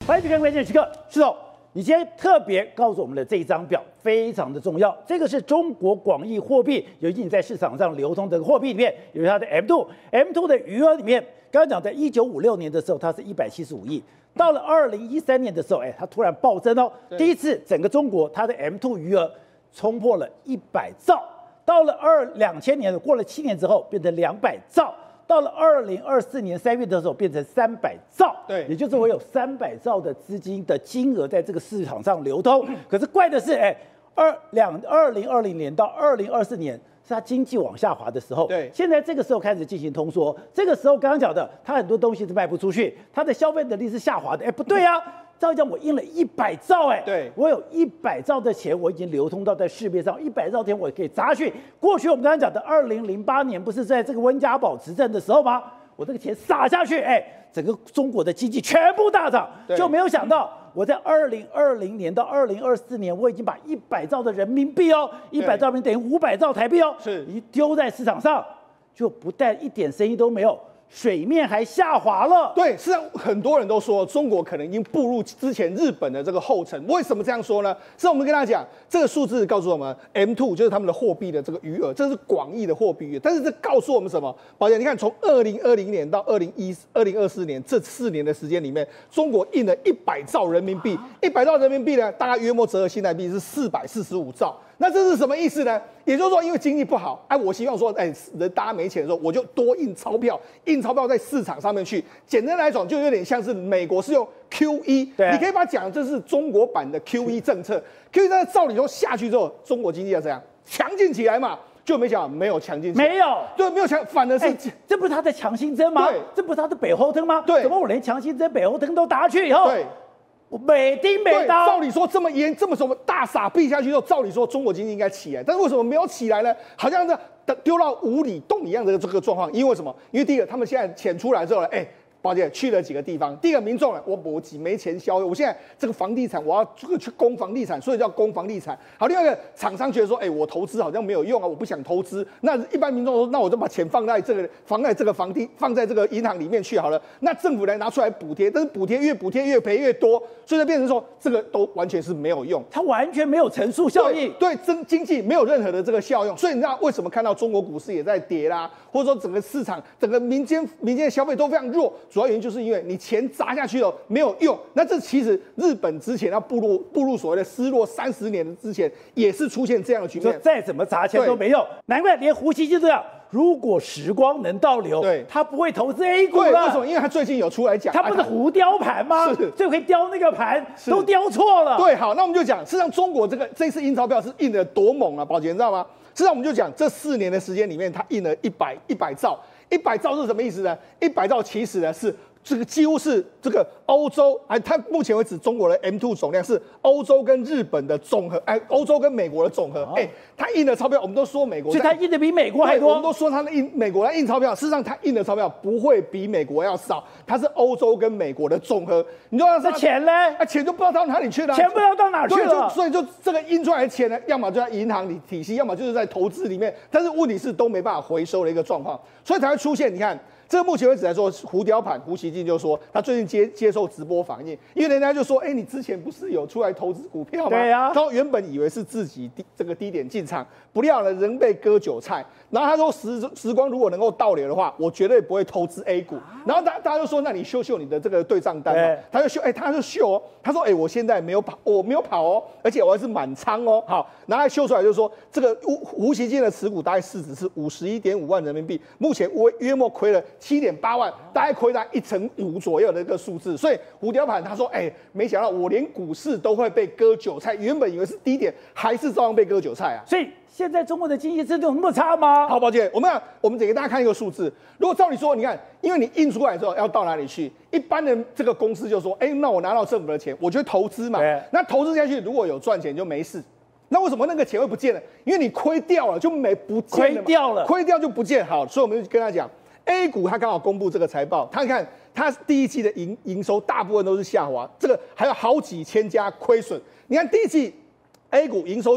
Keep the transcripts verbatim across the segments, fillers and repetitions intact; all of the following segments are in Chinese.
欢迎去看关键时刻，施总，你今天特别告诉我们的这一张表非常的重要，这个是中国广义货币，有已在市场上流通的货币里面有它的 M 二 M 二 的余额里面，刚刚讲在一九五六年的时候，它是一百七十五亿。到了二零一三年的时候，哎，它突然暴增哦，第一次整个中国它的 M 二 余额冲破了一百兆。到了二两千年，过了七年之后，变成两百兆。到了二零二四年三月的时候，变成三百兆。 对， 也就是我有三百兆的资金的金额在这个市场上流通。可是怪的是，哎，二两二零二零年到二零二四年是它经济往下滑的时候。 对， 现在这个时候开始进行通缩，这个时候刚刚讲的，它很多东西是卖不出去，它的消费能力是下滑的。哎，不对啊。照讲，我印了一百兆，哎， 对， 我有一百兆的钱，我已经流通到在市面上，一百兆钱我可以砸去。过去我们刚才讲的，二零零八年不是在这个温家宝执政的时候吗？我这个钱撒下去，哎，整个中国的经济全部大涨，就没有想到我在二零二零年到二零二四年，我已经把一百兆的人民币哦，一百兆人民币等于五百兆台币哦， 是一丢在市场上，就不但一点生意都没有。水面还下滑了。 对，实际上很多人都说中国可能已经步入之前日本的这个后尘。为什么这样说呢？实际上我们跟大家讲，这个数字告诉我们 M 二 就是他们的货币的这个余额，这是广义的货币余额。但是这告诉我们什么？宝姐，你看从二零二零年到二零一二零二四年这四年的时间里面，中国印了一百兆人民币，一百兆人民币呢，大概约莫折合新台币是四百四十五兆。那这是什么意思呢？也就是说，因为经济不好，哎，我希望说，哎，人大家没钱的时候，我就多印钞票，印钞票在市场上面去。简单来讲，就有点像是美国是用 Q E， 对、啊， 你可以把它讲这是中国版的 Q E 政策。Q E 政策照理说下去之后，中国经济要怎样强劲起来嘛？就没想到没有强劲起来， 没有， 对，没有强，反而是、 欸、这不是他的强心针吗？ 对， 这不是他的北后藤吗？ 对， 怎么我连强心针、北后藤都打下去以后？ 对。 我每丁每刀， 照理说这么严、这么什么大傻逼下去之后，照理说中国经济应该起来，但是为什么没有起来呢？好像是丢到无底洞一样的这个状况。因为什么？因为第一个，他们现在钱出来之后呢，哎、欸。宝姐去了几个地方，第一个民众呢，我我几没钱消费，我现在这个房地产我要这个去攻房地产，所以叫攻房地产。好，另外一个厂商觉得说，哎、欸，我投资好像没有用啊，我不想投资。那一般民众说，那我就把钱放在这个放在这个房地放在这个银行里面去好了。那政府来拿出来补贴，但是补贴越补贴越赔越多，所以就变成说这个都完全是没有用， 它完全没有乘数效应， 对经经济没有任何的这个效用。所以你知道为什么看到中国股市也在跌啦，或者说整个市场整个民间民间的消费都非常弱，主要原因就是因为你钱砸下去了没有用。那这其实日本之前要步入步入所谓的失落三十年之前，也是出现这样的局面， 再怎么砸钱都没用。难怪连胡锡进这样，如果时光能倒流， 对， 他不会投资 A 股了。 对，为什么？因为他最近有出来讲， 他不是胡雕盘吗？ 是， 这回雕那个盘都雕错了。 对，好，那我们就讲，事实上中国这个这次印钞票是印的多猛啊，宝姐你知道吗？事实上我们就讲，这四年的时间里面，他印了一百一百兆，一百兆是什么意思呢？一百兆其实呢是。这个几乎是这个欧洲，哎，它目前为止中国的 M 二 总量是欧洲跟日本的总和，哎，欧洲跟美国的总和，哎，它印的钞票，我们都说美国， 所以它印的比美国还多。 我们都说它的印美国来印钞票，事实上它印的钞票不会比美国要少，它是欧洲跟美国的总和。你说那钱呢？ 啊，钱就不知道到哪里去了， 钱不知道到哪去了。 所以就这个印出来的钱呢，要么就在银行里体系，要么就是在投资里面，但是问题是都没办法回收的一个状况，所以才会出现你看。这个目前为止来说，胡雕盘胡锡进就说，他最近接接受直播访问，因为人家就说，哎、欸，你之前不是有出来投资股票吗？ 对呀、啊。 他原本以为是自己低这个低点进场，不料呢人被割韭菜。然后他说时时光如果能够倒流的话，我绝对不会投资 A 股。然后大大家就说，那你秀秀你的这个对账单嘛？他就秀，哎、欸，他就秀哦，他说，哎、欸，我现在没有跑，我没有跑哦，而且我还是满仓哦。好，然后他秀出来就是说，这个胡胡锡进的持股大概市值是五十一点五万人民币，目前约约莫亏了七点八万。大概亏在一成五左右的一个数字，所以胡雕盘他说：“哎、欸，没想到我连股市都会被割韭菜，原本以为是低点，还是照样被割韭菜啊！” 所以现在中国的经济制度那么差吗？ 好，宝姐，我们看，我们给大家看一个数字。如果照理说，你看，因为你印出来之后要到哪里去？一般的这个公司就说：“哎、欸，那我拿到政府的钱，我就投资嘛。那投资下去，如果有赚钱就没事。”那为什么那个钱会不见了？因为你亏掉了，就没不见了， 亏掉了， 亏掉就不见。好，所以我们就跟他讲。A 股它刚好公布这个财报，他看它第一季的营营收大部分都是下滑，这个还有好几千家亏损。你看第一季 A 股营收，哎、呃，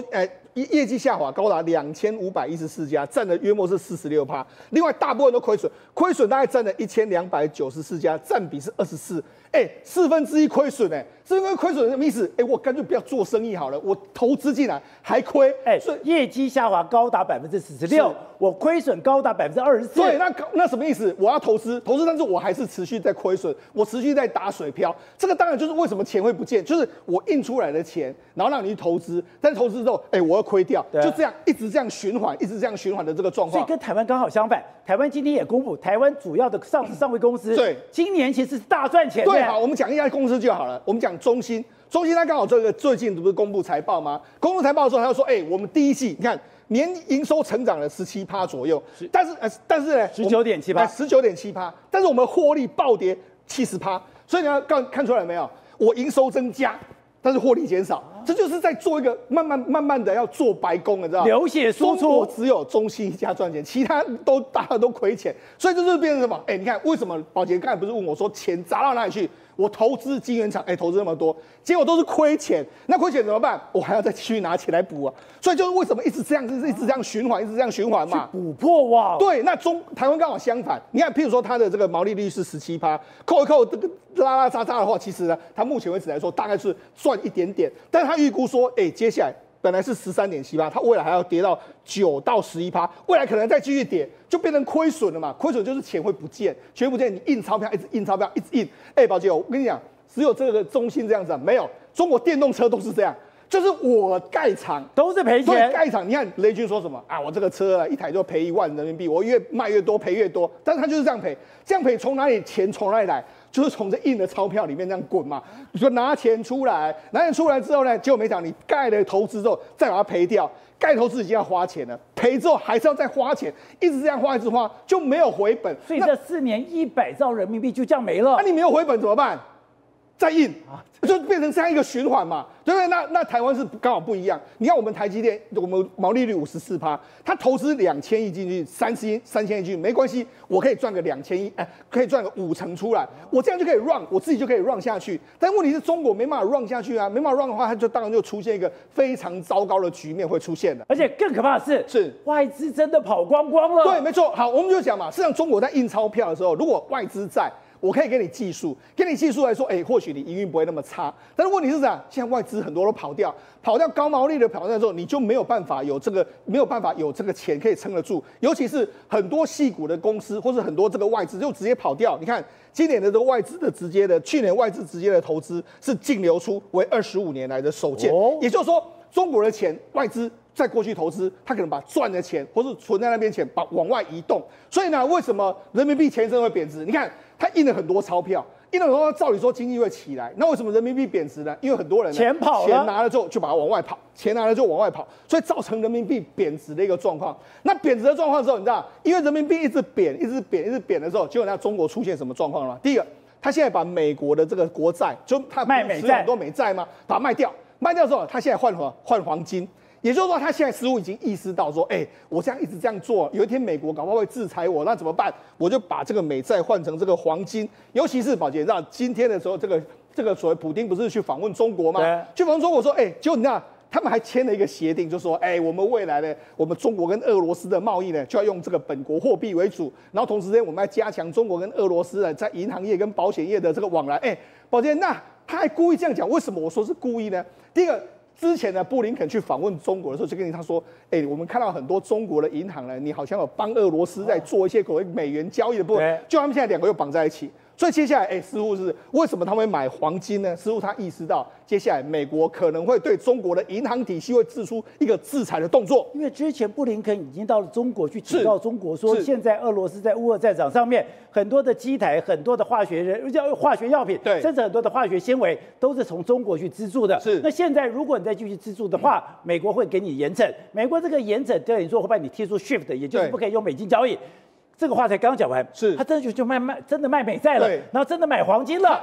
业业绩下滑高达两千五百一十四家，占了约莫是四十六趴。另外，大部分都亏损，亏损大概占了一千两百九十四家，占比是二十四。哎，四分之一亏损，哎，四分之一亏损什么意思？哎，我干脆不要做生意好了，我投资进来还亏， 哎，所以业绩下滑高达百分之四十六，我亏损高达百分之二十四。 对，那那什么意思？我要投资，投资，但是我还是持续在亏损，我持续在打水漂。这个当然就是为什么钱会不见，就是我印出来的钱，然后让你去投资，但是投资之后，哎，我要亏掉，就这样一直这样循环，一直这样循环的这个状况。 所以跟台湾刚好相反，台湾今天也公布，台湾主要的上市上柜公司， 对， 今年其实是大赚钱的。 对，好，我们讲一家公司就好了。我们讲中兴，中兴它刚好这个最近不是公布财报吗？公布财报的时候，他就说，哎，我们第一季你看年营收成长了十七趴左右，但是呃，但是呢， 十九点七趴， 十九点七趴，但是我们获利暴跌七十趴，所以你要看看出来没有？我营收增加，但是获利减少，这就是在做一个慢慢慢慢的要做白工，你知道吗？ 流血输出， 中国只有中兴一家赚钱，其他都大家都亏钱，所以这就是变成什么？哎，你看为什么宝洁刚才不是问我说钱砸到哪里去？我投资晶圆厂，哎，投资那么多，结果都是亏钱，那亏钱怎么办？我还要再继续拿钱来补啊！所以就是为什么一直这样，一直这样循环，一直这样循环嘛， 补破哇！ 对，那中台湾刚好相反，你看，譬如说它的这个毛利率是十七趴，扣一扣这个拉拉杂杂的话，其实呢，它目前为止来说大概是赚一点点，但是他预估说，哎，接下来本来是十三点七趴，它未来还要跌到九到十一趴，未来可能再继续跌，就变成亏损了嘛。亏损就是钱会不见，钱会不见，你印钞票一直印钞票一直印。哎，宝姐，我跟你讲，只有这个中兴这样子，啊，没有中国电动车都是这样。就是我盖厂都是赔钱， 盖厂。你看雷军说什么啊？我这个车啊，一台就赔一万人民币，我越卖越多，赔越多。但是他就是这样赔，这样赔从哪里钱从哪里来？就是从这印的钞票里面这样滚嘛。你说拿钱出来，拿钱出来之后呢，结果没想你盖了投资之后再把它赔掉，盖投资已经要花钱了，赔之后还是要再花钱，一直这样花一直花就没有回本。 所以这四年一百兆人民币就这样没了。 那、啊、你没有回本怎么办？再印啊，就变成这样一个循环嘛，对不对？那那台湾是刚好不一样。你看我们台积电，我们毛利率五十四趴，他投资两千亿进去，三十亿、三千亿进去，没关系，我可以赚个两千亿，哎，可以赚个五成出来，我这样就可以 run， 我自己就可以 run 下去。但问题是中国没办法 run 下去啊，没办法 run 的话，它就当然就出现一个非常糟糕的局面会出现的。 而且更可怕的是， 是外资真的跑光光了。 对，没错。好，我们就讲嘛，实际上中国在印钞票的时候，如果外资在。我可以给你技术，给你技术来说，哎、欸，或许你营运不会那么差。但是问题是啥？现在外资很多都跑掉，跑掉高毛利的跑掉之后，你就没有办法有这个没有办法有这个钱可以撑得住。尤其是很多细股的公司，或是很多这个外资就直接跑掉。你看今年的这个外资的直接的，去年外资直接的投资是净流出为二十五年来的首见，哦、也就是说，中国的钱外资。在过去投资，他可能把赚的钱或是存在那边钱把往外移动，所以呢，为什么人民币前一阵会贬值？你看他印了很多钞票，印了很多，照理说经济会起来，那为什么人民币贬值呢？因为很多人钱跑了， 钱拿了之后就把它往外跑，钱拿了就往外跑，所以造成人民币贬值的一个状况。那贬值的状况之后，你知道，因为人民币一直贬，一直贬，一直贬的时候，结果那中国出现什么状况了？第一个，他现在把美国的这个国债，就他卖美债， 很多美债吗？把它卖掉，卖掉之后，他现在换什么？换黄金。也就是说，他现在似乎已经意识到说，哎、欸，我这样一直这样做，有一天美国搞不好会制裁我，那怎么办？我就把这个美债换成这个黄金。尤其是宝杰，让今天的时候，这个这个所谓普丁不是去访问中国吗？去访问中国说，哎、欸，结果你看，他们还签了一个协定，就说，哎、欸，我们未来呢，我们中国跟俄罗斯的贸易呢，就要用这个本国货币为主，然后同时间我们要加强中国跟俄罗斯呢在银行业跟保险业的这个往来。哎、欸，宝杰，那他还故意这样讲，为什么我说是故意呢？第一个。之前呢，布林肯去访问中国的时候，就跟他说：“哎、欸，我们看到很多中国的银行呢，你好像有帮俄罗斯在做一些所谓美元交易的部分，就他们现在两个又绑在一起。所以接下来，哎、欸，似乎是为什么他们会买黄金呢？似乎他意识到，接下来美国可能会对中国的银行体系会制出一个制裁的动作。 因为之前布林肯已经到了中国去警告中国说，现在俄罗斯在乌俄战场上面很多的机台、很多的化学人、化学药品， 对， 甚至很多的化学纤维都是从中国去资助的。 是。 那现在如果你再继续资助的话，嗯、美国会给你严惩。美国这个严惩等于说会把你踢出 SWIFT， 也就是不可以用美金交易。这个话才刚讲完， 是他真的就就卖卖真的卖美债了，然后真的买黄金了。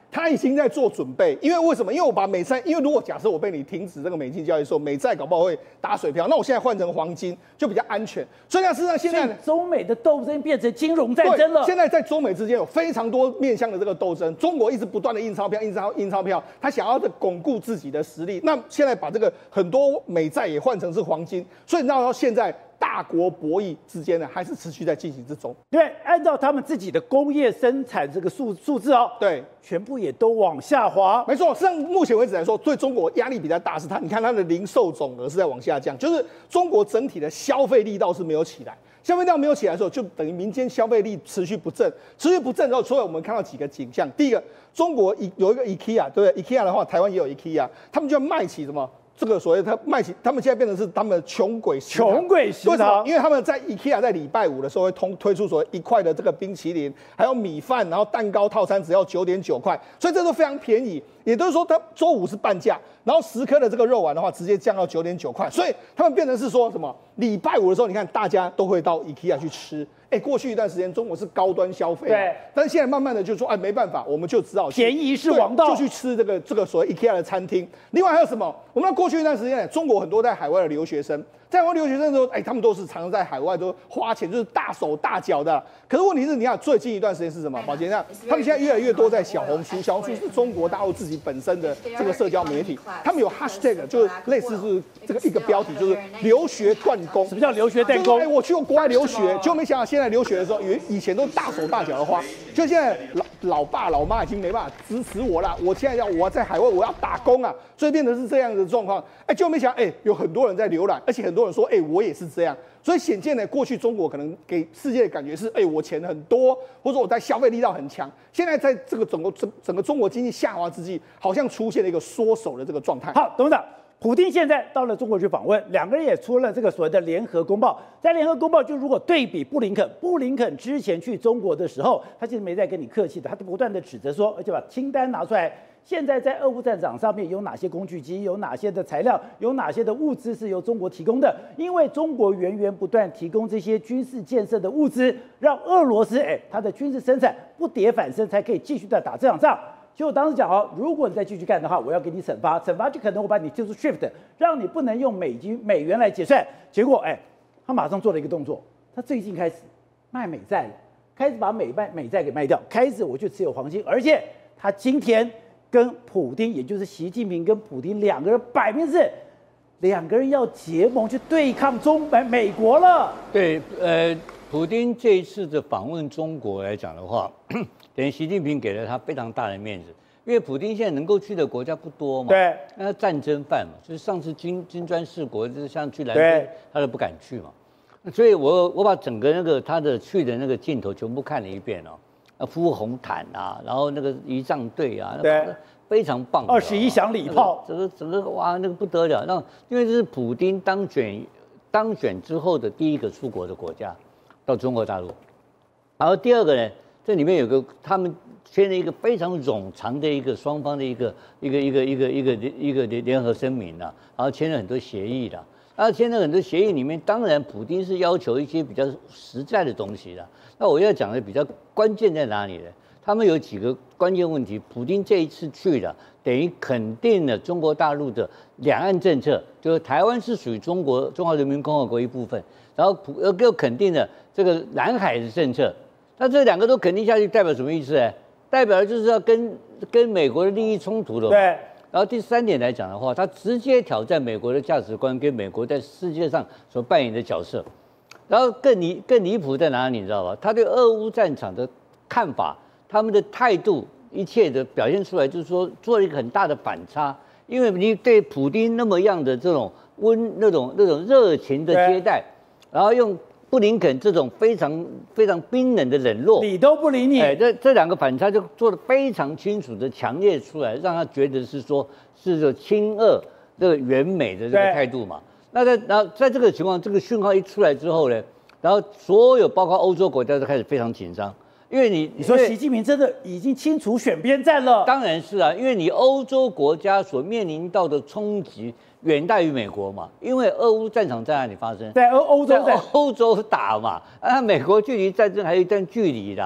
他已经在做准备。因为为什么？因为我把美债，因为如果假设我被你停止这个美金交易的时候，美债搞不好会打水漂，那我现在换成黄金就比较安全。所以呢，事实上现在中美的斗争变成金融战争了。 现在在中美之间有非常多面向的这个斗争，中国一直不断的印钞票、印钞、印钞票，他想要的巩固自己的实力。那现在把这个很多美债也换成是黄金，所以到现在。大国博弈之间呢，还是持续在进行之中。 对，按照他们自己的工业生产这个数数字哦， 对， 全部也都往下滑。 没错，实际上目前为止来说，对中国压力比较大是它，你看它的零售总额是在往下降，就是中国整体的消费力道是没有起来。消费力道没有起来的时候，就等于民间消费力持续不振，持续不振之后，所以我们看到几个景象。第一个，中国有一个 IKEA， 对不对 ？IKEA 的话，台湾也有 IKEA， 他们就要卖起什么？这个所谓他卖起，他们现在变成是他们的穷鬼食堂。 穷鬼食堂， 为什么？因为他们在 IKEA 在礼拜五的时候会通推出所谓一块的这个冰淇淋，还有米饭，然后蛋糕套餐只要九点九块，所以这都非常便宜。也就是说，它周五是半价，然后十颗的这个肉丸的话，直接降到九点九块，所以他们变成是说什么？礼拜五的时候，你看大家都会到 IKEA 去吃。哎，过去一段时间中国是高端消费， 对， 但是现在慢慢的就说，哎，没办法，我们就只好便宜是王道， 就去吃这个这个所谓 IKEA 的餐厅。另外还有什么？我们过去一段时间，中国很多在海外的留学生，在海外留学生的时候，哎，他们都是常常在海外都花钱，就是大手大脚的。可是问题是，你看最近一段时间是什么？宝杰，那他们现在越来越多在小红书，小红书是中国大陆自己本身的这个社交媒体，他们有 hashtag， 就是类似是这个一个标题，就是留学断供。 什么叫留学断供？ 哎，我去过国外留学，就没想到现在留学的时候，以以前都大手大脚的花，就现在老老爸老妈已经没办法支持我了，我现在要我在海外我要打工啊，所以变成是这样的状况。哎，就没想到哎，有很多人在浏览，而且很多人说哎，我也是这样。所以显见呢，过去中国可能给世界的感觉是，哎，我钱很多，或者我在消费力道很强。现在在这个整个整整个中国经济下滑之际，好像出现了一个缩手的这个状态。 好，董事长，普丁现在到了中国去访问，两个人也出了这个所谓的联合公报。在联合公报，就如果对比布林肯，布林肯之前去中国的时候，他其实没在跟你客气的，他不断的指责说，而且把清单拿出来。现在在俄乌战场上面有哪些工具机，有哪些的材料，有哪些的物资是由中国提供的？因为中国源源不断提供这些军事建设的物资，让俄罗斯哎它的军事生产不跌反升，才可以继续的打这场仗。所以我当时讲哦，如果你再继续干的话，我要给你惩罚，惩罚就可能我把你踢出 SWIFT， 让你不能用美金美元来结算。结果哎，他马上做了一个动作，他最近开始卖美债了，开始把美卖美债给卖掉，开始我就持有黄金，而且他今天。跟普丁，也就是习近平跟普丁两个人摆明是两个人要结盟去对抗中美美国了。 对，呃，普丁这一次的访问中国来讲的话，等于习近平给了他非常大的面子，因为普丁现在能够去的国家不多嘛， 对， 那战争犯嘛，就是上次金金砖四国，就是像去南非，他都不敢去嘛，所以我我把整个那个他的去的那个镜头全部看了一遍哦。敷红毯啊，然后那个仪仗队啊， 对， 非常棒。 二十一响礼炮， 整个整个哇，那个不得了。那因为这是普丁当选当选之后的第一个出国的国家，到中国大陆。然后第二个呢，这里面有个他们签了一个非常冗长的一个双方的一个一个一个一个一个一个联合声明啊，然后签了很多协议的。然后签了很多协议里面，当然普丁是要求一些比较实在的东西的。那我要讲的比较关键在哪里呢？他们有几个关键问题。普丁这一次去了，等于肯定了中国大陆的两岸政策，就是台湾是属于中国中华人民共和国一部分，然后普又肯定了这个南海的政策。那这两个都肯定下去，代表什么意思呢？代表就是要跟跟美国的利益冲突了。 对。 然后第三点来讲的话，他直接挑战美国的价值观跟美国在世界上所扮演的角色。然后更离更离谱在哪里，你知道吧？他对俄乌战场的看法，他们的态度，一切的表现出来，就是说做了一个很大的反差。因为你对普丁那么样的这种温那种那种热情的接待，然后用布林肯这种非常非常冰冷的冷落， 理都不理你。 哎，这这两个反差就做得非常清楚的强烈出来，让他觉得是说是说亲俄这个援美的这个态度嘛。那在然后在这个情况，这个讯号一出来之后呢，然后所有包括欧洲国家都开始非常紧张，因为你你说习近平真的已经清楚选边站了， 当然是啊，因为你欧洲国家所面临到的冲击远大于美国嘛，因为俄乌战场在哪里发生？ 在欧欧洲， 在欧洲打嘛，啊，美国距离战争还有一段距离的。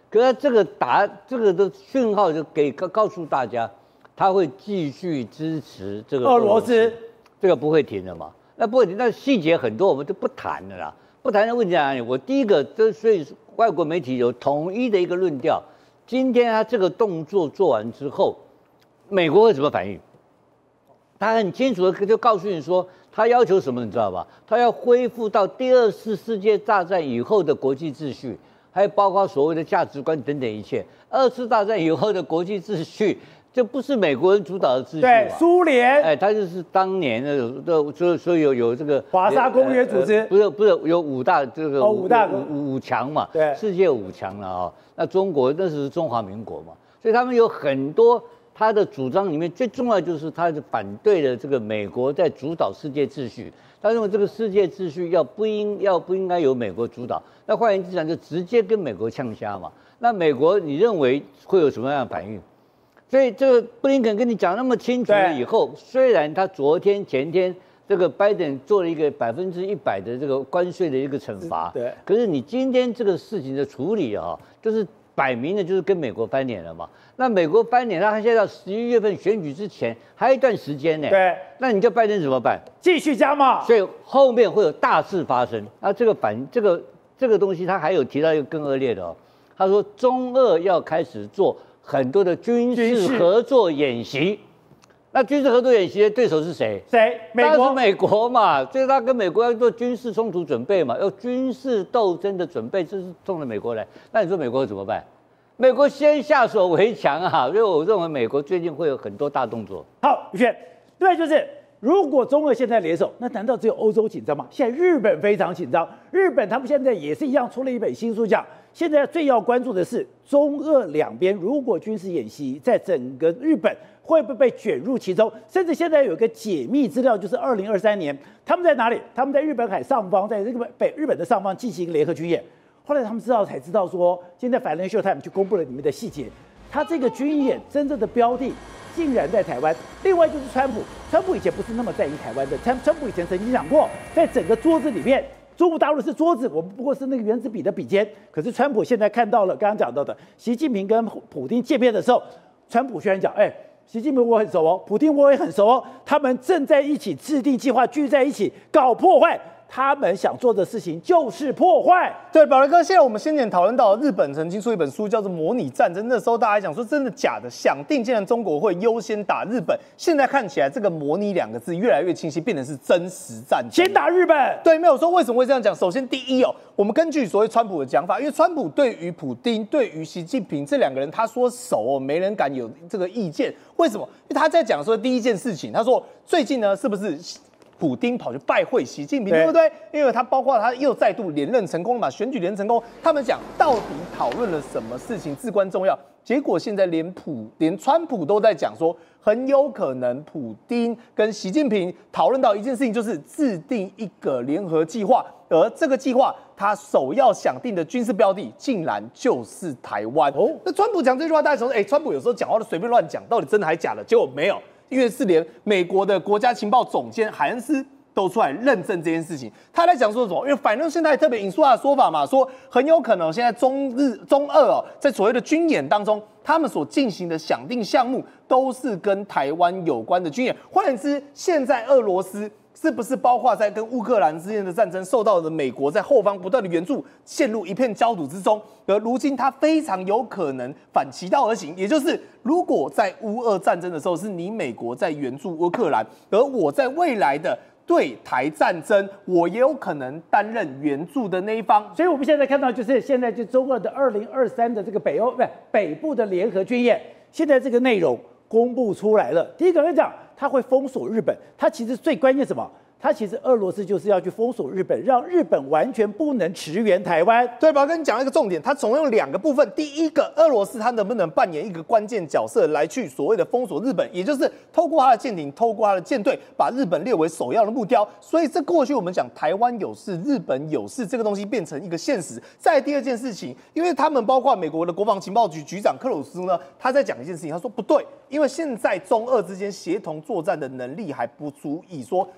可是这个打这个的讯号就给告告诉大家，他会继续支持这个俄罗斯， 这个不会停的嘛？那不会停，那细节很多我们就不谈了啦。不谈的问题在哪里？我第一个，这所以外国媒体有统一的一个论调。今天他这个动作做完之后，美国会怎么反应？他很清楚的就告诉你说，他要求什么，你知道吧？他要恢复到第二次世界大战以后的国际秩序，还有包括所谓的价值观等等一切。二次大战以后的国际秩序。这不是美国人主导的秩序， 对，苏联， 哎，他就是当年的，的，所以所以有有这个华沙公约组织， 呃呃、不是不是有五大这个哦五大五五强嘛， 对， 世界五强了啊、哦。那中国那是中华民国嘛，所以他们有很多他的主张里面最重要就是他是反对了这个美国在主导世界秩序，他认为这个世界秩序要不应要不应该由美国主导，那换言之讲就直接跟美国呛虾嘛。那美国你认为会有什么样的反应？所以这个布林肯跟你讲那么清楚了以后，虽然他昨天前天这个拜登做了一个百分之一百的这个关税的一个惩罚， 对， 可是你今天这个事情的处理啊，就是摆明了就是跟美国翻脸了嘛。那美国翻脸，那他现在到十一月份选举之前还有一段时间呢， 对， 那你叫拜登怎么办？ 继续加码， 所以后面会有大事发生。那这个反这个这个东西，他还有提到一个更恶劣的哦，他说中俄要开始做。很多的军事合作演习，那军事合作演习的对手是谁？ 谁？美国？ 是美国嘛，所以他跟美国要做军事冲突准备嘛，要军事斗争的准备，这是冲着美国来。那你说美国怎么办？美国先下手为强啊，所以我认为美国最近会有很多大动作。 好，宇轩，对，就是如果中俄现在联手，那难道只有欧洲紧张吗？现在日本非常紧张，日本他们现在也是一样出了一本新书讲。现在最要关注的是中俄两边如果军事演习，在整个日本会不会被卷入其中？甚至现在有一个解密资料，就是二零二三年他们在哪里？他们在日本海上方，在日本北日本的上方进行一个联合军演。后来他们知道才知道说，现在 Financial Times 就公布了里面的细节，他这个军演真正的标的竟然在台湾。另外就是川普，川普以前不是那么在意台湾的，川川普以前曾经讲过，在整个桌子里面。中国大陆是桌子，我们不过是那个原子笔的笔尖。可是川普现在看到了，刚刚讲到的，习近平跟普丁见面的时候，川普居然讲：“哎，习近平我很熟哦，普丁我也很熟哦，他们正在一起制定计划，聚在一起搞破坏。”他们想做的事情就是破坏。 对，宝仁哥，现在我们先前讨论到日本曾经出一本书叫做《模拟战争》，那时候大家讲说真的假的，想定竟然中国会优先打日本，现在看起来这个“模拟”两个字越来越清晰，变成是真实战争， 先打日本。 对，没有说为什么会这样讲。首先，第一哦，我们根据所谓川普的讲法，因为川普对于普丁、对于习近平这两个人，他说熟哦，没人敢有这个意见。为什么？因为他在讲说第一件事情，他说最近呢，是不是？普丁跑去拜会习近平，对不对？因为他包括他又再度连任成功了嘛，选举连任成功。他们讲到底讨论了什么事情至关重要？结果现在连普连川普都在讲说，很有可能普丁跟习近平讨论到一件事情，就是制定一个联合计划，而这个计划他首要想定的军事标的，竟然就是台湾。哦，那川普讲这句话，大家说，哎、欸，川普有时候讲话都随便乱讲，到底真的还假的？结果没有。因为是连美国的国家情报总监海恩斯都出来认证这件事情，他在讲说什么？因为反正现在特别引述他的说法嘛，说很有可能现在中日中俄哦，在所谓的军演当中，他们所进行的想定项目都是跟台湾有关的军演。换言之，现在俄罗斯是不是包括在跟乌克兰之间的战争受到的美国在后方不断的援助，陷入一片焦土之中？而如今他非常有可能反其道而行，也就是如果在乌俄战争的时候是你美国在援助乌克兰，而我在未来的对台战争，我也有可能担任援助的那一方。 所以我们现在看到，就是现在就中俄的二零二三的这个北欧不北部的联合军演，现在这个内容公布出来了。第一个来讲，他会封锁日本，他其实最关键什么？他其实俄罗斯就是要去封锁日本，让日本完全不能驰援台湾。 对吧？跟你讲一个重点，他总用两个部分。第一个，俄罗斯他能不能扮演一个关键角色来去所谓的封锁日本，也就是透过他的舰艇，透过他的舰队，把日本列为首要的目标。所以这过去我们讲台湾有事，日本有事这个东西变成一个现实。再第二件事情，因为他们包括美国的国防情报局局长克鲁斯呢，他在讲一件事情，他说不对，因为现在中俄之间协同作战的能力还不足以说真的可以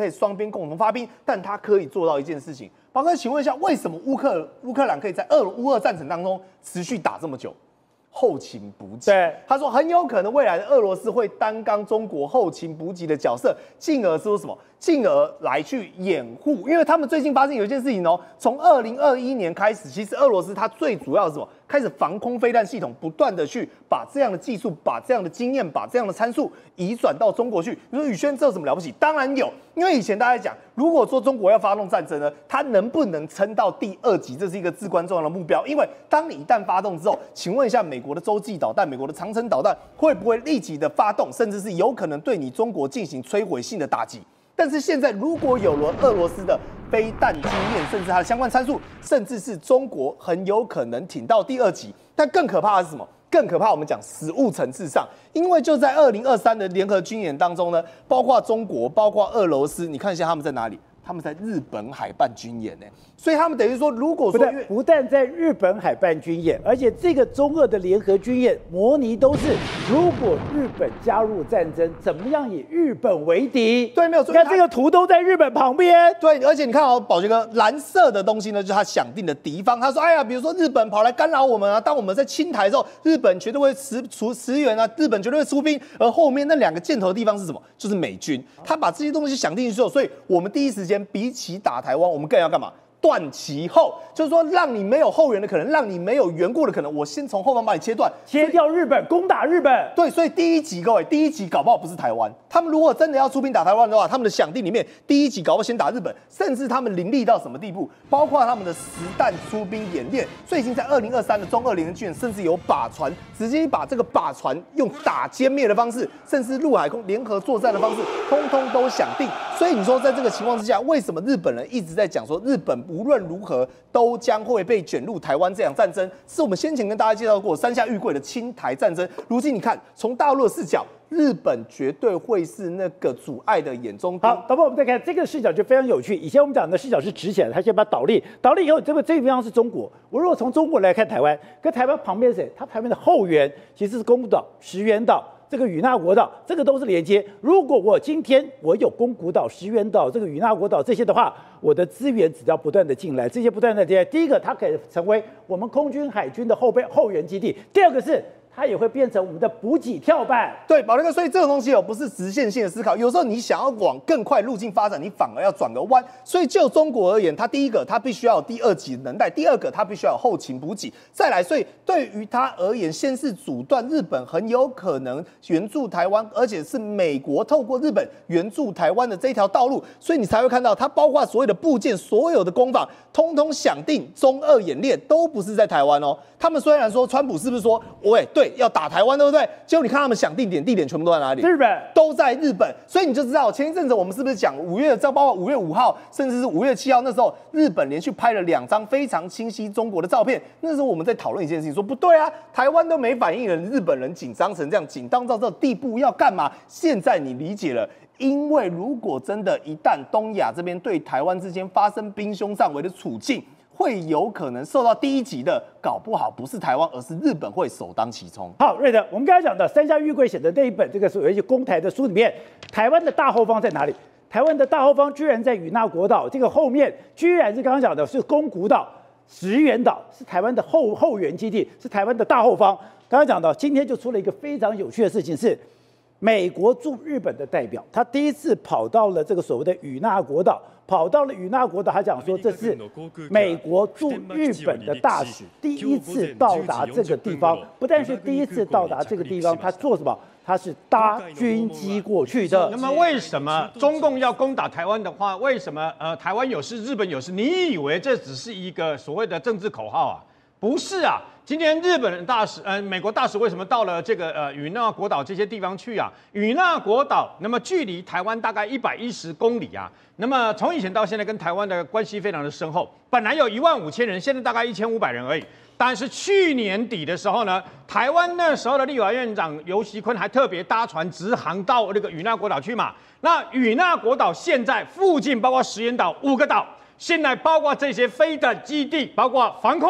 以双边共同发兵，但他可以做到一件事情。宝哥，请问一下，为什么乌克乌克兰可以在俄乌俄战争当中持续打这么久？后勤补给， 对， 他说很有可能未来的俄罗斯会担纲中国后勤补给的角色，进而说什么？进而来去掩护，因为他们最近发现有一件事情哦，从二零二一年开始，其实俄罗斯它最主要是什么？开始防空飞弹系统不断的去把这样的技术、把这样的经验、把这样的参数移转到中国去。你说宇轩这有什么了不起？当然有，因为以前大家讲，如果说中国要发动战争呢，它能不能撑到第二级，这是一个至关重要的目标。因为当你一旦发动之后，请问一下，美国的洲际导弹、美国的长程导弹会不会立即的发动，甚至是有可能对你中国进行摧毁性的打击？但是现在，如果有了俄罗斯的飞弹经验，甚至它的相关参数，甚至是中国很有可能挺到第二级。但更可怕的是什么？更可怕，我们讲实务层次上，因为就在二零二三的联合军演当中呢，包括中国，包括俄罗斯，你看一下他们在哪里？他们在日本海办军演呢，所以他们等于说，如果说不但不但在日本海办军演，而且这个中俄的联合军演模拟都是，如果日本加入战争，怎么样以日本为敌？ 对，没有错。 你看这个图都在日本旁边。 对，而且你看哦，宝杰哥，蓝色的东西呢，就是他想定的敌方。他说，哎呀，比如说日本跑来干扰我们啊，当我们在侵台的时候，日本绝对会驰出驰援啊，日本绝对会出兵。而后面那两个箭头的地方是什么？就是美军。他把这些东西想定之后，所以我们第一时间比起打台湾，我们更要干嘛？断其后，就是说让你没有后援的可能，让你没有援过的可能，我先从后方把你切断， 切掉日本，攻打日本。 对，所以第一集各位，第一集搞不好不是台湾。他们如果真的要出兵打台湾的话，他们的想定里面，第一集搞不好先打日本，甚至他们凌厉到什么地步？包括他们的实弹出兵演练，最近在二零二三的中俄联合军演，甚至有靶船，直接把这个靶船用打歼灭的方式，甚至陆海空联合作战的方式，通通都想定。所以你说在这个情况之下，为什么日本人一直在讲说日本无论如何都将会被卷入台湾这场战争？是我们先前跟大家介绍过三下玉桂的侵台战争。如今你看，从大陆的视角，日本绝对会是那个阻碍的眼中钉。 好，等会我们再看这个视角就非常有趣。以前我们讲的视角是直起来，他先把倒立，倒立以后，这个这个地方是中国。我如果从中国来看台湾，跟台湾旁边是谁？它旁边的后援其实是宫古岛、石垣岛。这个与那国岛，这个都是连接。如果我今天我有宫古岛、石垣岛、这个与那国岛这些的话，我的资源只要不断的进来，这些不断的进来，第一个它可以成为我们空军、海军的后备后援基地；第二个是它也会变成我们的补给跳板。 对，宝哥哥，所以这种东西哦，不是直线性的思考，有时候你想要往更快路径发展，你反而要转个弯。所以就中国而言，它第一个它必须要有第二级能耐，第二个它必须要有后勤补给，再来，所以对于它而言，先是阻断日本很有可能援助台湾，而且是美国透过日本援助台湾的这一条道路，所以你才会看到它包括所有的部件、所有的工坊，通通想定中俄演练都不是在台湾哦。他们虽然说川普是不是说，喂，对，要打台湾，对不对？结果你看他们想定点地点全部都在哪里？ 日本， 都在日本。所以你就知道，前一阵子我们是不是讲五月，包括五月五号，甚至是五月七号，那时候日本连续拍了两张非常清晰中国的照片。那时候我们在讨论一件事情，说不对啊，台湾都没反应了，日本人紧张成这样，紧张到这地步要干嘛？现在你理解了。因为如果真的，一旦东亚这边对台湾之间发生兵凶战危的处境，会有可能受到第一级的，搞不好不是台湾，而是日本会首当其冲。 好，瑞德，我们刚才讲的三下玉桂写的那一本这个所谓的攻台的书里面，台湾的大后方在哪里？台湾的大后方居然在与那国岛，这个后面居然是刚刚讲的是宫古岛、石垣岛，是台湾的后后援基地，是台湾的大后方。刚刚讲到，今天就出了一个非常有趣的事情是。美国驻日本的代表，他第一次跑到了这个所谓的与那国岛，跑到了与那国岛，他讲说这是美国驻日本的大使第一次到达这个地方，不但是第一次到达这个地方，他做什么？他是搭军机过去的。 那么为什么中共要攻打台湾的话，为什么呃台湾有事，日本有事？你以为这只是一个所谓的政治口号啊？不是啊。今天日本大使，呃，美国大使为什么到了这个呃与那国岛这些地方去啊？与那国岛，那么距离台湾大概一百一十公里啊。那么从以前到现在，跟台湾的关系非常的深厚。本来有一万五千人，现在大概一千五百人而已。但是去年底的时候呢，台湾那时候的立法院长游锡堃还特别搭船直航到那个与那国岛去嘛。那与那国岛现在附近包括石垣岛五个岛。现在包括这些飞弹基地，包括防空的，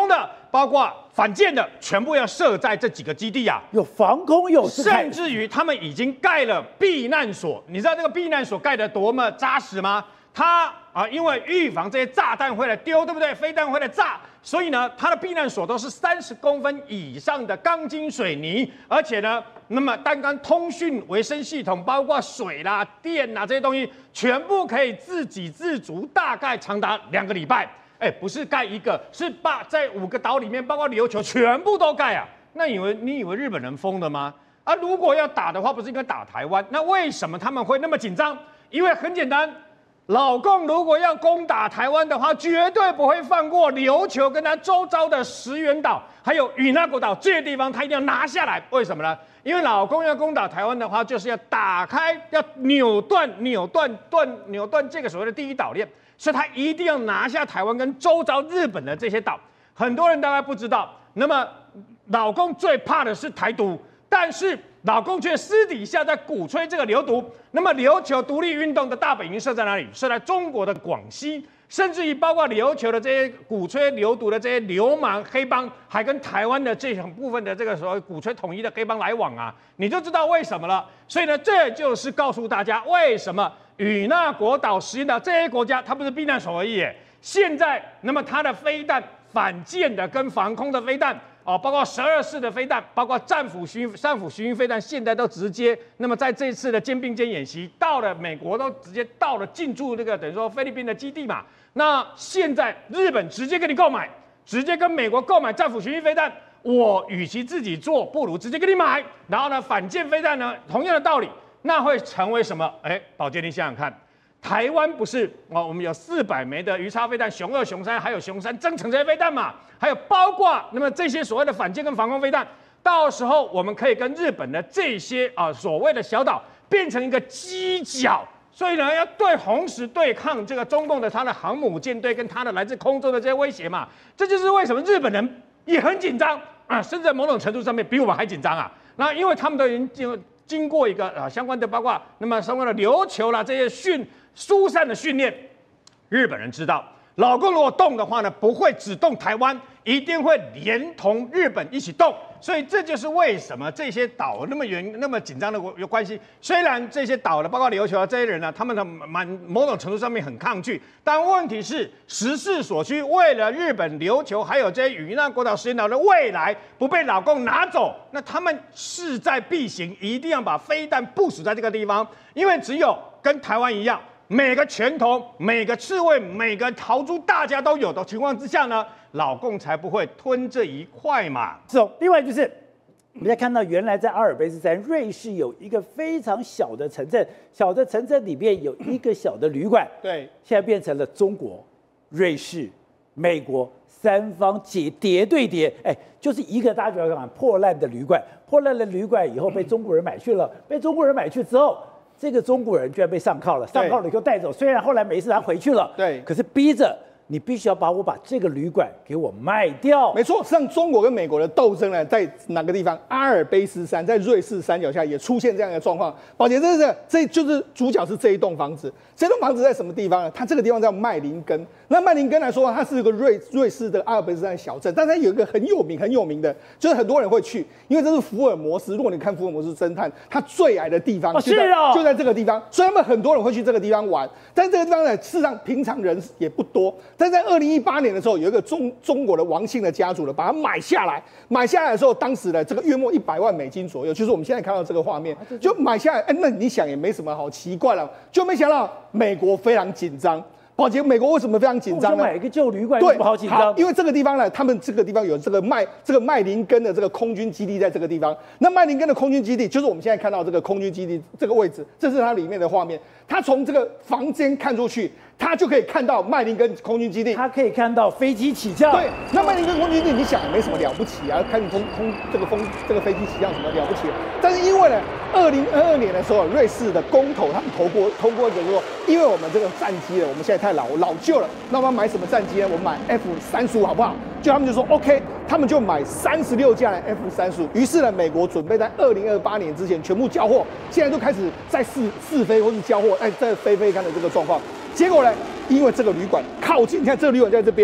包括反舰的，全部要设在这几个基地啊。 有防空，有甚至于他们已经盖了避难所。你知道这个避难所盖得多么扎实吗？它啊，因为预防这些炸弹会来丢，对不对？飞弹会来炸，所以呢，它的避难所都是三十公分以上的钢筋水泥，而且呢，那么单单通讯维生系统，包括水啦、电啦这些东西，全部可以自给自足，大概长达两个礼拜。哎，不是盖一个，是把在五个岛里面，包括琉球，全部都盖啊。那以为你以为日本人疯了吗？啊，如果要打的话，不是应该打台湾？那为什么他们会那么紧张？因为很简单。老共如果要攻打台湾的话，绝对不会放过琉球跟它周遭的石垣岛，还有与那国岛这些地方，他一定要拿下来。为什么呢？因为老共要攻打台湾的话，就是要打开、要扭断、扭断、断、扭断这个所谓的第一岛链，所以他一定要拿下台湾跟周遭日本的这些岛。很多人大概不知道，那么老共最怕的是台独，但是老共却私底下在鼓吹这个流独。那么琉球独立运动的大本营设在哪里？设在中国的广西，甚至于包括琉球的这些鼓吹流独的这些流氓黑帮，还跟台湾的这种部分的这个所谓鼓吹统一的黑帮来往啊，你就知道为什么了。所以呢，这就是告诉大家为什么与那国岛、石垣岛这些国家，它不是避难所而已。现在，那么它的飞弹反舰的跟防空的飞弹。哦，包括十二式的飞弹，包括战斧巡战斧巡弋飞弹，现在都直接。那么在这次的肩并肩演习，到了美国都直接到了进驻那个等于说菲律宾的基地嘛。那现在日本直接跟你购买，直接跟美国购买战斧巡弋飞弹，我与其自己做，不如直接跟你买。然后呢，反舰飞弹呢，同样的道理，那会成为什么？哎，宝杰，你想想看。台湾不是哦，我们有四百枚的鱼叉飞弹，熊二、熊三，还有熊三增程这些飞弹嘛，还有包括那么这些所谓的反舰跟防空飞弹，到时候我们可以跟日本的这些啊所谓的小岛变成一个犄角，所以呢要对同时对抗这个中共的他的航母舰队跟他的来自空中的这些威胁嘛，这就是为什么日本人也很紧张啊，甚至在某种程度上面比我们还紧张啊。那因为他们都已经经经过一个啊相关的包括那么相关的琉球啦这些训。疏散的训练，日本人知道，老共如果动的话呢，不会只动台湾，一定会连同日本一起动。所以这就是为什么这些岛那么远、那么紧张的有关系。虽然这些岛的，包括琉球啊这些人呢、啊，他们的蛮某种程度上面很抗拒，但问题是时势所趋，为了日本、琉球还有这些与那国岛、石垣岛的未来不被老共拿走，那他们势在必行，一定要把飞弹部署在这个地方，因为只有跟台湾一样。每个拳头、每个刺猬、每个豪猪，大家都有的情况之下呢，老共才不会吞这一块嘛。 是哦，另外就是我们在看到，原来在阿尔卑斯山，瑞士有一个非常小的城镇，小的城镇里面有一个小的旅馆， 对， 现在变成了中国、瑞士、美国三方叠叠对叠，哎，就是一个大家觉得破烂的旅馆，破烂的旅馆以后被中国人买去了，被中国人买去之后。这个中国人居然被上铐了，上铐了以后带走。虽然后来没事，他回去了， 对， 可是逼着你必须要把我把这个旅馆给我卖掉。 没错，实际上中国跟美国的斗争呢，在哪个地方？阿尔卑斯山，在瑞士山脚下也出现这样的状况。宝杰，这是这就是主角是这一栋房子。这栋房子在什么地方呢？它这个地方叫麦林根。那麦林根来说，它是一个瑞瑞士的阿尔卑斯山小镇，但它有一个很有名很有名的，就是很多人会去，因为这是福尔摩斯。如果你看福尔摩斯侦探，他最矮的地方就在、 哦哦、 就在这个地方，所以他们很多人会去这个地方玩。但是这个地方呢，事实上平常人也不多。但在二零一八年的时候，有一个中中国的王姓的家族呢，把它买下来。买下来的时候，当时呢，这个约莫一百万美金左右，就是我们现在看到这个画面，就买下来。哎，那你想也没什么好奇怪了，就没想到美国非常紧张。宝杰，美国为什么非常紧张呢？ 买一个旧旅馆有什么好紧张？ 因为这个地方呢，他们这个地方有这个麦这个麦林根的这个空军基地在这个地方。那麦林根的空军基地就是我们现在看到这个空军基地这个位置，这是它里面的画面。它从这个房间看出去，它就可以看到麦林根空军基地， 它可以看到飞机起降。 对，那麦林根空军基地，你想也没什么了不起啊，看空空这个风这个飞机起降什么了不起？但是因为呢，二零二二年的时候，瑞士的公投他们投过通过一个说，因为我们这个战机呢，我们现在太老老旧了，那我们买什么战机呢？我们买 F 三十五好不好？就他们就说 OK， 他们就买三十六架的 F 三十五。于是呢，美国准备在二零二八年之前全部交货，现在就开始在试试飞或是交货，哎，在飞飞看的这个状况。结果呢，因为这个旅馆靠近，你看这个旅馆在这边，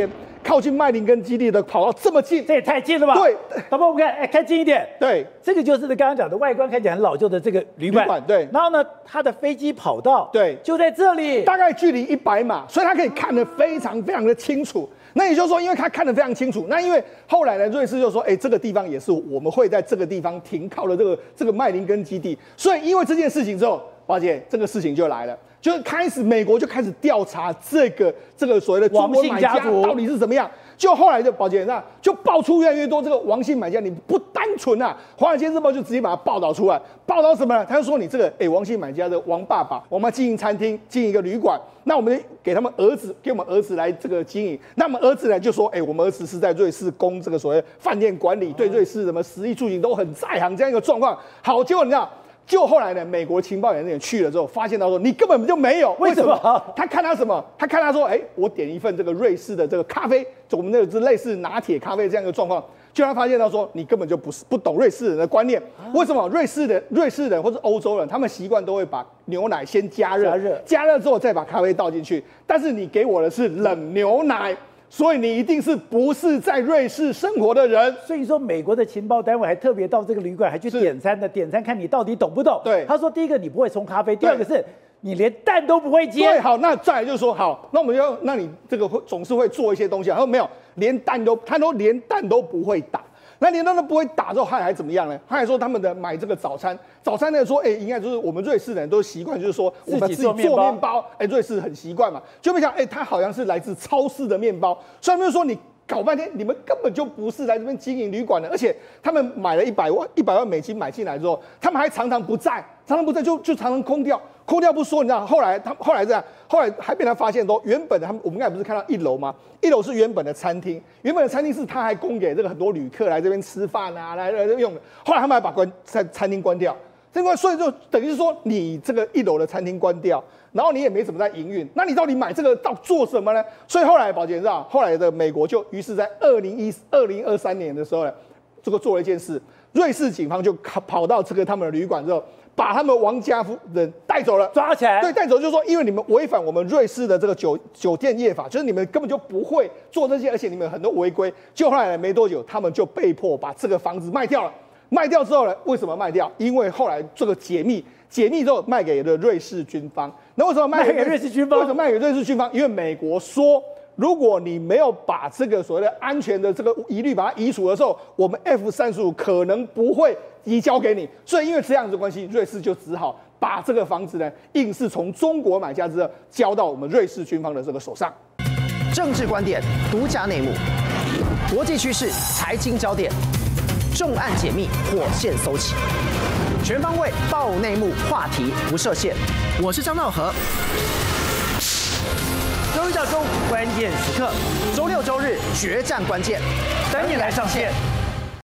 靠近麦林根基地的跑到这么近， 这也太近了吧？ 对， 导播我们看，哎，看近一点。 对， 这个就是刚刚讲的外观看起来很老旧的这个旅馆。 旅馆对， 然后呢，它的飞机跑道对就在这里， 大概距离一百码，所以他可以看得非常非常的清楚。那也就是说，因为他看得非常清楚，那因为后来呢，瑞士就说，哎，这个地方也是我们会在这个地方停靠的这个这个麦林根基地，所以因为这件事情之后，宝姐，这个事情就来了。就是开始，美国就开始调查这个这个所谓的中国买家到底是怎么样。就后来的宝洁那就爆出越来越多这个王姓买家，你不单纯啊！华尔街日报就直接把它报道出来，报道什么呢？他就说你这个哎、欸，王姓买家的王爸爸，我们经营餐厅，经营一个旅馆，那我们给他们儿子，给我们儿子来这个经营。那么儿子呢就说，哎、欸，我们儿子是在瑞士供这个所谓饭店管理，对瑞士什么食衣住行都很在行，这样一个状况。好，结果你知道。就后来呢，美国情报人员去了之后，发现到说你根本就没有， 为什么？ 他看他什么？他看他说，哎、欸，我点一份这个瑞士的这个咖啡，我们那个是类似拿铁咖啡这样一个状况，就他发现到说你根本就不是不懂瑞士人的观念。啊、为什么？瑞士的瑞士人或者欧洲人，他们习惯都会把牛奶先加热，加热，加热之后再把咖啡倒进去，但是你给我的是冷牛奶。所以你一定是不是在瑞士生活的人？ 所以说，美国的情报单位还特别到这个旅馆，还去点餐的，点餐看你到底懂不懂。 对， 他说第一个你不会冲咖啡，第二个是你连蛋都不会煎。 对，好，那再来就是说，好，那我们就，那你这个会总是会做一些东西。他说没有，连蛋都，他说连蛋都不会打。那连蛋都不会打之后，他还怎么样呢？他还说他们的买这个早餐，早餐呢说，哎、欸，应该就是我们瑞士人都习惯，就是说我们自己做面包，哎、欸，瑞士很习惯嘛。就没想，哎、欸，他好像是来自超市的面包，所以他们就说你搞半天，你们根本就不是来这边经营旅馆的，而且他们买了一百万一百万美金买进来之后，他们还常常不在，常常不在就就常常空掉。空掉不说，你知道后来他后来这样，后来还被他发现说，原本的他们我们刚才不是看到一楼吗？一楼是原本的餐厅，原本的餐厅是他还供给这个很多旅客来这边吃饭啊，来来用的。后来他们还把关餐餐厅关掉，这关所以就等于是说，你这个一楼的餐厅关掉，然后你也没怎么在营运，那你到底买这个到做什么呢？所以后来宝洁知道，后来的美国就于是在二零一二零二三年的时候呢，这个做了一件事，瑞士警方就跑到这个他们的旅馆之后。把他们王家夫人带走了， 抓起来。 对，带走就是说，因为你们违反我们瑞士的这个酒酒店业法，就是你们根本就不会做这些，而且你们很多违规。就后来没多久，他们就被迫把这个房子卖掉了。卖掉之后呢，为什么卖掉？因为后来这个解密，解密之后卖给了瑞士军方。那为什么卖给瑞士军方？ 为什么卖给瑞士军方？因为美国说。如果你没有把这个所谓的安全的这个疑虑把它移除的时候，我们 F 三十五可能不会移交给你。所以因为这样子的关系，瑞士就只好把这个房子呢，硬是从中国买家之后交到我们瑞士军方的这个手上。 政治观点、独家内幕、国际趋势、财经焦点，重案解密，火线搜起，全方位爆内幕，话题不设限。我是张兆和。 周一到周五关键时刻， 周六周日决战关键， 等你来上线。